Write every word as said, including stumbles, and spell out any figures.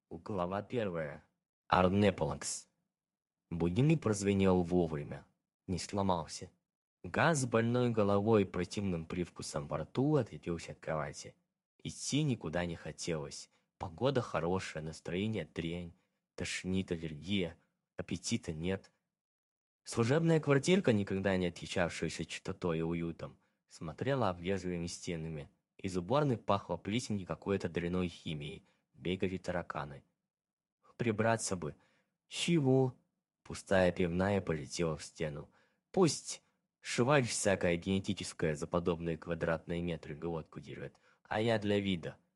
Глава первая. Арнеполакс. Будильник прозвенел вовремя, не сломался. Газ с больной головой и противным привкусом во рту отлепился от кровати. Идти никуда не хотелось. Погода хорошая, настроение дрянь, тошнит, аллергия, аппетита нет. Служебная квартирка, никогда не отличавшаяся чистотой и уютом, смотрела обвязанными стенами. Из уборной пахло плесенью какой-то дрянной химией. Бегали тараканы. Прибраться бы. Чего? Пустая пивная полетела в стену. Пусть шваль всякая генетическая за подобные квадратные метры глотку дерет, а я для вида.